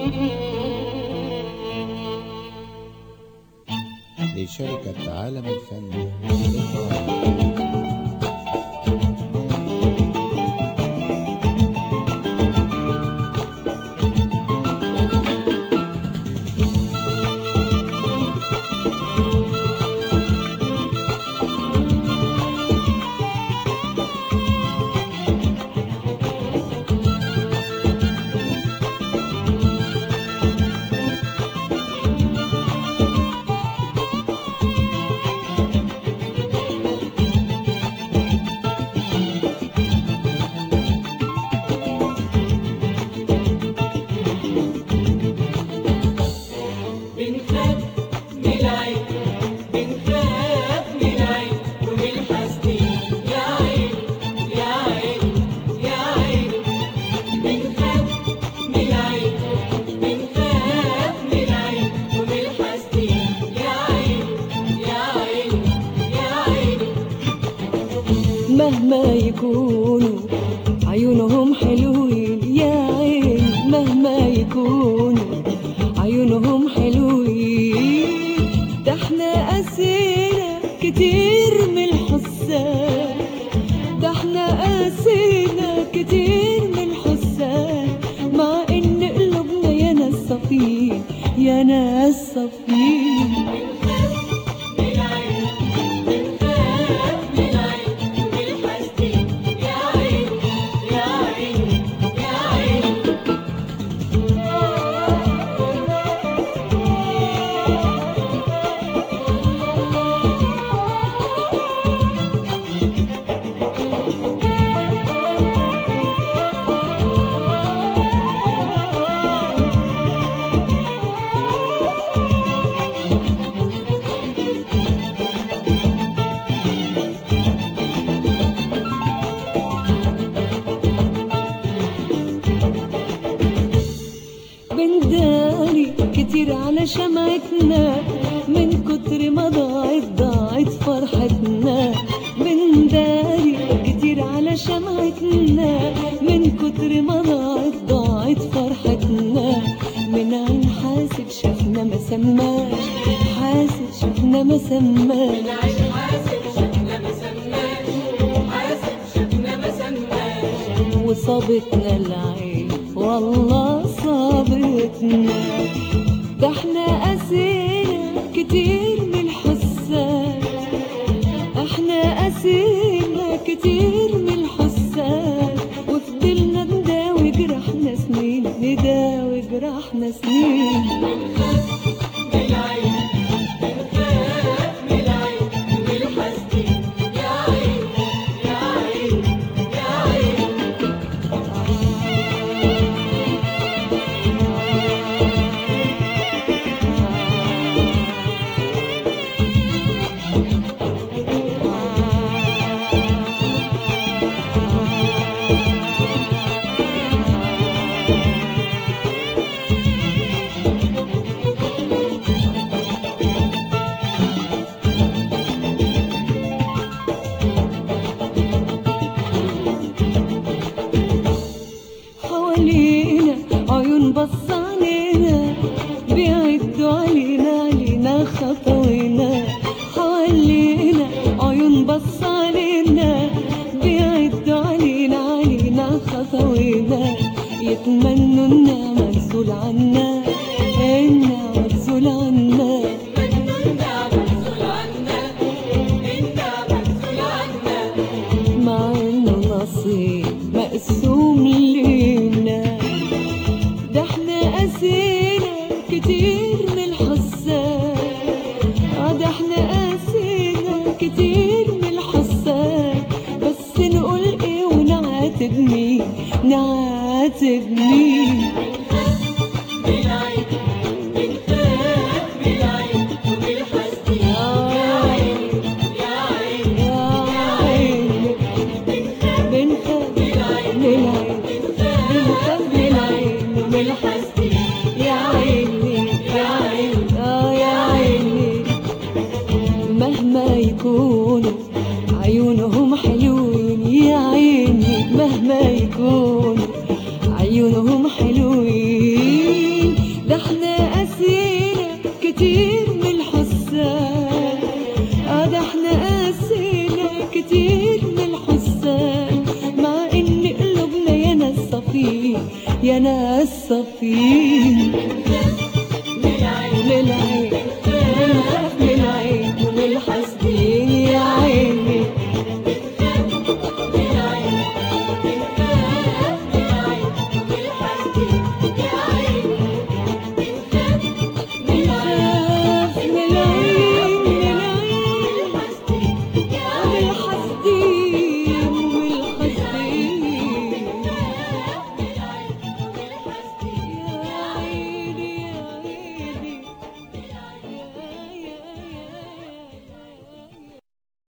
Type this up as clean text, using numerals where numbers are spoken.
لشركة عالم الفن. مهما يكونوا عيونهم حلوين يا عين، مهما يكونوا عيونهم حلوين، ده احنا قاسينا كتير من الحسان، ده احنا قاسينا كتير من الحسان، مع ان قلوبنا يا ناس صافيين يا ناس صافيين. بنداري كتير على شمعتنا من كتر ما ضاعت فرحتنا، بنداري كتير على شمعتنا من كتر ما ضاعت فرحتنا، من عين حاسب شفنا ما سماش، حاسب شفنا ما سماش، من عين حاسب شفنا ما سماش، حاسب شفنا ما سماش، وصابتنا العين والله صابتنا، ده احنا قاسينا كتير من الحسان، احنا قاسينا كتير من الحسان، وفضلنا نداوي جرحنا سنين، نداوي جرحنا سنين. حوالينا عيون بص علينا بيعدوا علينا خطوينا، حوالينا عيون بص علينا بيعدوا علينا خطوينا، يتمنوا انها مغزول عنا، انها مغزول عنا، مع انه نصيب مقسوم لينا، ده احنا قاسينا كتير من الحسان، ده احنا قاسينا كتير من الحسان، بس نقول ايه ونعاتب مين، نعاتب مين. مهما يكونوا عيونهم حلوين يا عيني، مهما يكونوا عيونهم حلوين. كتير من الحسان، ده احنا قاسينا كتير من الحسان، مع ان قلوبنا يا ناس صفين يا ناس صفين. للعين